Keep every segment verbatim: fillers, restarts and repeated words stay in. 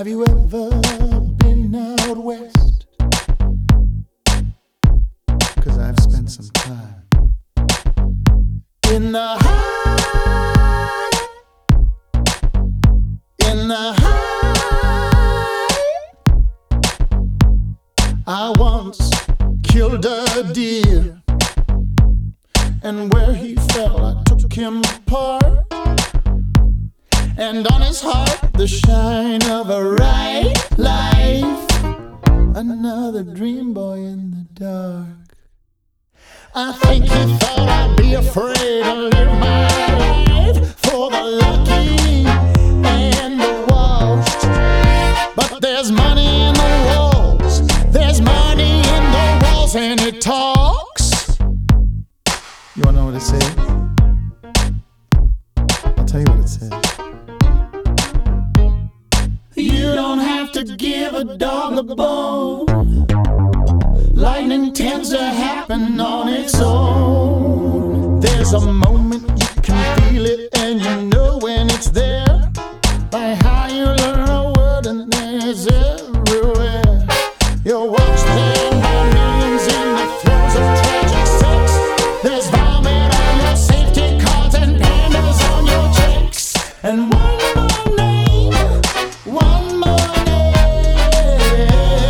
Have you ever been out west? 'Cause I've spent some time in the high, in the high. I once killed a deer, and where he fell I took him apart, and on his heart the shine of a right life. Another dream boy in the dark. I think he thought I'd be afraid to live my life for the lucky and the washed. But there's money in the walls, there's money in the walls, and it talks. You wanna know what it says? I'll tell you what it says. You don't have to give a dog a bone. Lightning tends to happen on its own. There's a moment you can feel it, and you know when it's there, by how you learn a word, and there's everywhere. You watch them by millions in the throes of tragic sex. There's vomit on your safety cards and pandas on your checks. And one more name, one more name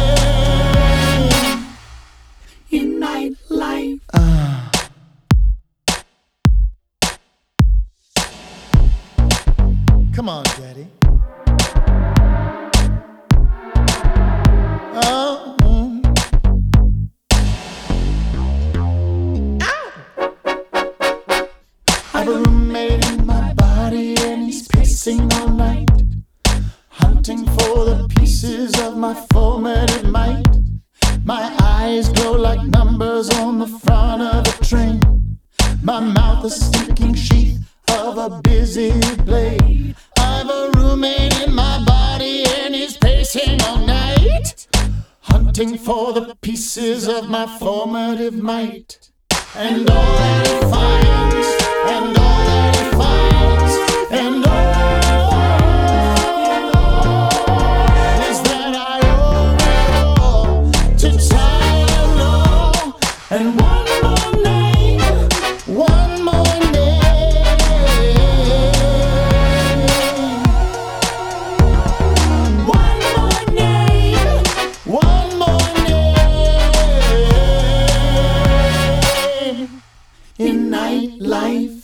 in nightlife. Ah. Come on, Daddy. Oh. Ow. I have a roommate in my body, and he's pacing all night, hunting for the pieces of my formative might. My eyes glow like numbers on the front of a train. My mouth a stinking sheath of a busy blade. I've a roommate in my body, and he's pacing all night, hunting for the pieces of my formative might. And all that he finds, and all that he finds, and all that he finds is that I owe it all to Tylenol. And one more name, one more name, one more name, one more name in nightlife.